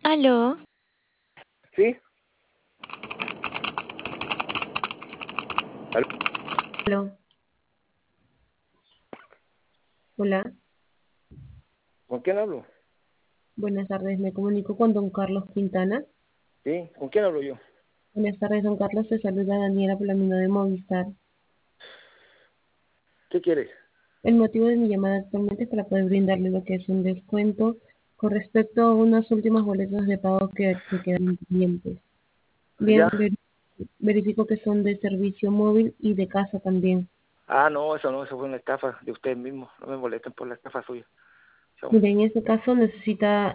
Aló, ¿Sí? ¿Aló? Aló, hola, ¿Con quién hablo? buenas tardes, me comunico con don Carlos Quintana. ¿Sí? ¿Con quién hablo yo? Buenas tardes, don Carlos, te saluda Daniela Palamino de Movistar. ¿Qué quieres? El motivo de mi llamada actualmente es para poder brindarle lo que es un descuento con respecto a unas últimas boletas de pago que quedan pendientes. Bien, ¿Ya? verifico que son de servicio móvil y de casa también. Ah, no, eso fue una estafa de ustedes mismos. No me molesten por la estafa suya. Chao. Mire, en este caso necesita